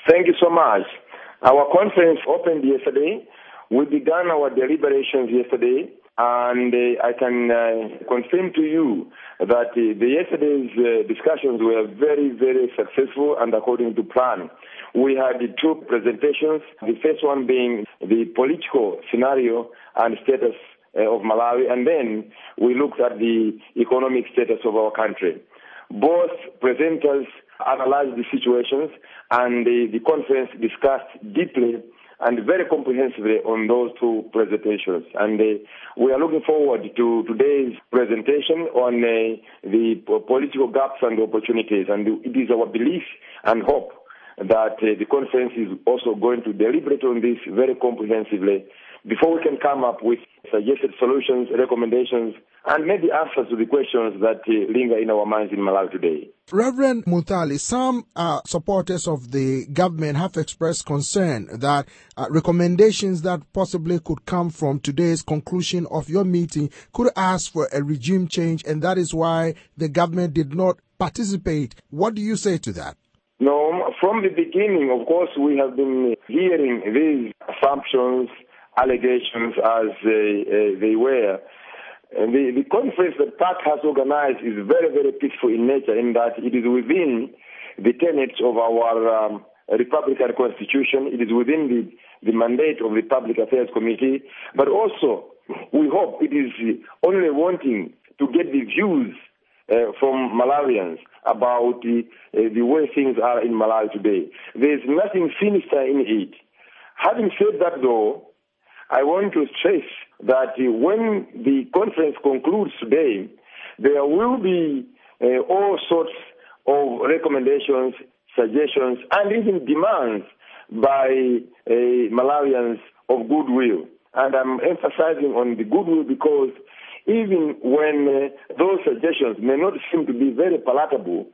Thank you so much. Our conference opened yesterday. We began our deliberations yesterday, and I can confirm to you that yesterday's discussions were very, very successful and according to plan. We had two presentations, the first one being the political scenario and status of Malawi, and then we looked at the economic status of our country. Both presenters analyzed the situations, and the conference discussed deeply and very comprehensively on those two presentations. And we are looking forward to today's presentation on the political gaps and opportunities. And it is our belief and hope that the conference is also going to deliberate on this very comprehensively before we can come up with suggested solutions, recommendations, and maybe answers to the questions that linger in our minds in Malawi today. Reverend Muthali, some supporters of the government have expressed concern that recommendations that possibly could come from today's conclusion of your meeting could ask for a regime change, and that is why the government did not participate. What do you say to that? No, from the beginning, of course, we have been hearing these assumptions, allegations as they were. And the conference that PAC has organized is very, very peaceful in nature in that it is within the tenets of our Republican Constitution. It is within the mandate of the Public Affairs Committee. But also, we hope it is only wanting to get the views from Malawians about the way things are in Malawi today. There is nothing sinister in it. Having said that, though, I want to stress that when the conference concludes today, there will be all sorts of recommendations, suggestions, and even demands by Malawians of goodwill. And I'm emphasizing on the goodwill because even when those suggestions may not seem to be very palatable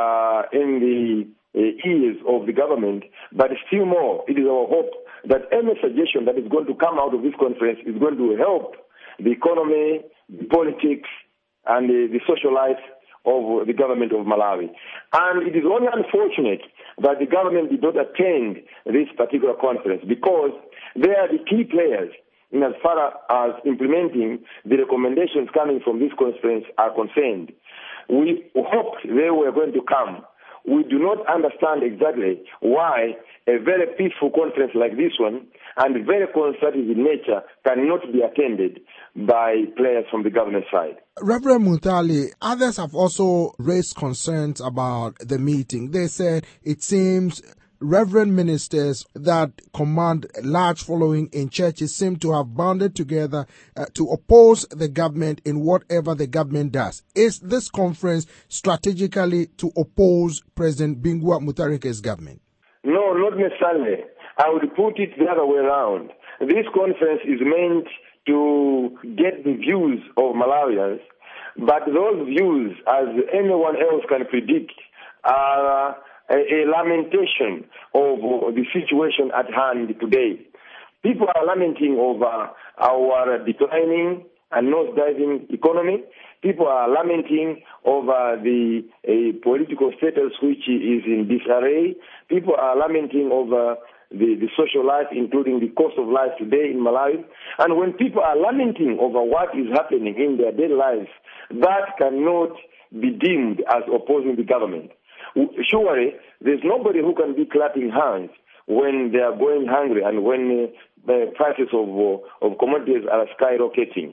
in the ears of the government, but still more, it is our hope that any suggestion that is going to come out of this conference is going to help the economy, the politics, and the social life of the government of Malawi. And it is only unfortunate that the government did not attend this particular conference because they are the key players in as far as implementing the recommendations coming from this conference are concerned. We hoped they were going to come. We do not understand exactly why a very peaceful conference like this one and very constructive in nature cannot be attended by players from the government side. Reverend Muthali, others have also raised concerns about the meeting. They said it seems reverend ministers that command a large following in churches seem to have banded together to oppose the government in whatever the government does. Is this conference strategically to oppose President Bingu wa Mutharike's government? No, not necessarily. I would put it the other way around. This conference is meant to get the views of Malawians, but those views, as anyone else can predict, are a lamentation of the situation at hand today. People are lamenting over our declining and nosediving economy. People are lamenting over the political status which is in disarray. People are lamenting over the social life, including the cost of life today in Malawi. And when people are lamenting over what is happening in their daily lives, that cannot be deemed as opposing the government. Surely, there's nobody who can be clapping hands when they are going hungry and when the prices of commodities are skyrocketing.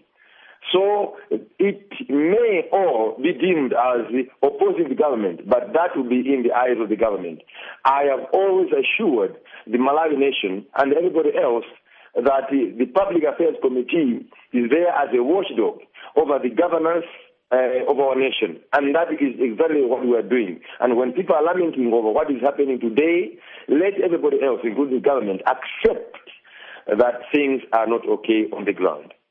So it may all be deemed as opposing the government, but that will be in the eyes of the government. I have always assured the Malawi nation and everybody else that the Public Affairs Committee is there as a watchdog over the governance of our nation, and that is exactly what we are doing. And when people are lamenting over what is happening today, let everybody else, including the government, accept that things are not okay on the ground.